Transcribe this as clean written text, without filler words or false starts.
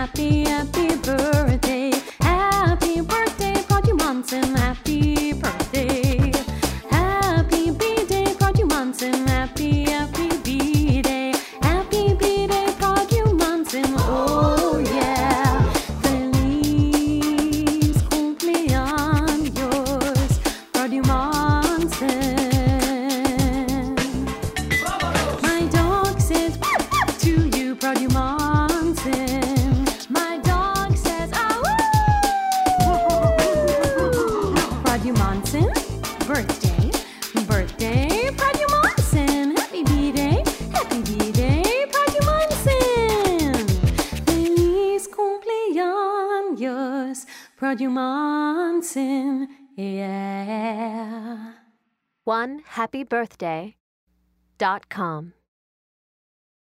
happy, happy birthday. Happy birthday, Prodigy Monson. Happy birthday. Happy B-Day, Prodigy Monson. Happy, happy B-Day. Happy B-Day, Prodigy Monson. Oh yeah. Feliz cumpleaños, Prodigy Monson. My dog says to you, Prodigy Monson. My dog says, ah, woo! Prodigy Monson, birthday, birthday, Prodigy Monson. Happy B-Day, Prodigy Monson. Feliz cumpleaños, Prodigy Monson, yeah. OneHappyBirthday.com